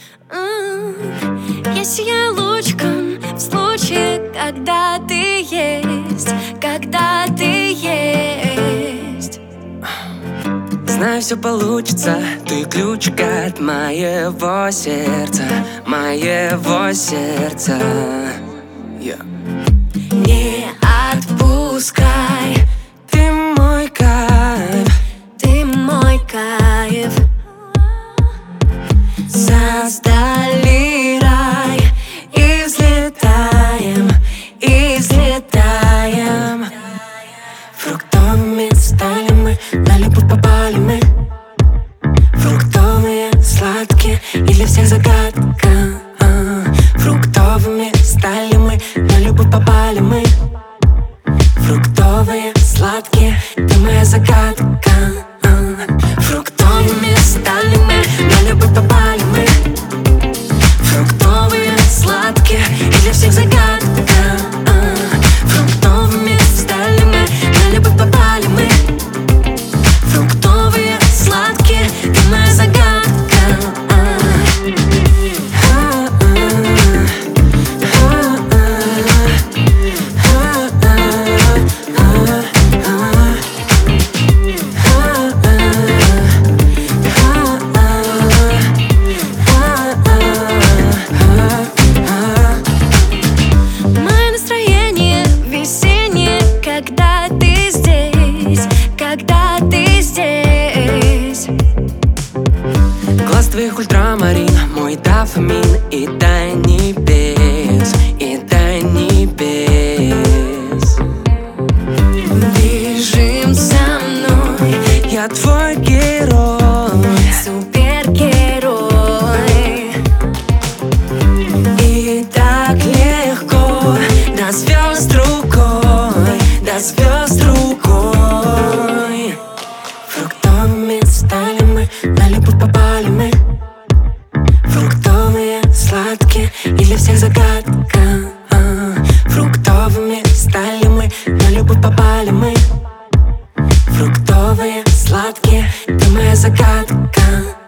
Я сияю лучиком в случае, когда ты есть, когда ты есть. Знаю, все получится, ты ключик от моего сердца, моего сердца. Не отпускай, ты мой кайф, ты мой кайф. Создали рай и взлетаем, и взлетаем. Фруктовыми стали мы, на любовь попали мы. Фруктовые, сладкие и для всех загадка. Фруктовыми стали мы, на любовь попали мы. Фруктовые, сладкие, ты моя загадка. Фруктовыми стали мы, на любовь попали мы. Фруктовые, сладкие и для всех загадка. Фруктовыми стали мы, на любовь попали мы. Фруктовые, сладкие, ты моя загадка. Мое настроение весеннее, когда ты здесь, когда ты здесь. Глаз твоих ультрамарин, мой дофамин. И до небес, и до небес. Бежим со мной, Я твой герой, супергерой. и так легко до звезд рукой, до звезд рукой. Фруктовыми стали мы, на любовь попали мы. Фруктовые, сладкие и для всех загадка. Фруктовыми стали мы, на любовь попали мы. Фруктовые, сладкие, ты моя загадка.